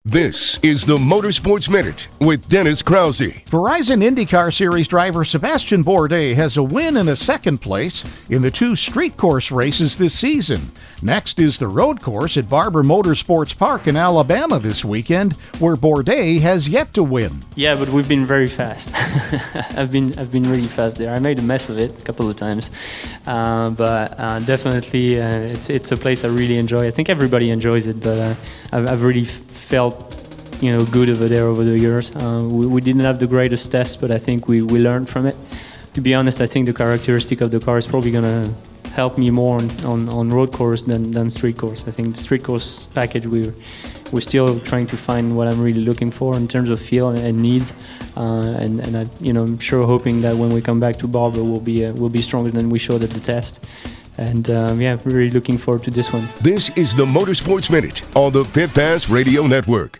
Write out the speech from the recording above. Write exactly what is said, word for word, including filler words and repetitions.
This is the Motorsports Minute with Dennis Krause. Verizon IndyCar Series driver Sebastian Bourdais has a win and a second place in the two street course races this season. Next is the road course at Barber Motorsports Park in Alabama this weekend, where Bourdais has yet to win. Yeah, but we've been very fast. I've been I've been really fast there. I made a mess of it a couple of times, uh, but uh, definitely uh, it's it's a place I really enjoy. I think everybody enjoys it, but uh, I've, I've really f- felt you know good over there over the years. Uh, we, we didn't have the greatest test, but I think we, we learned from it. To be honest, I think the characteristic of the car is probably gonna help me more on, on, on road course than, than street course. I think the street course package we're we're still trying to find what I'm really looking for in terms of feel and, and needs, uh, and and I, you know I'm sure hoping that when we come back to Barber we'll be uh, we'll be stronger than we showed at the test. And um, yeah, really looking forward to this one. This is the Motorsports Minute on the Pit Pass Radio Network.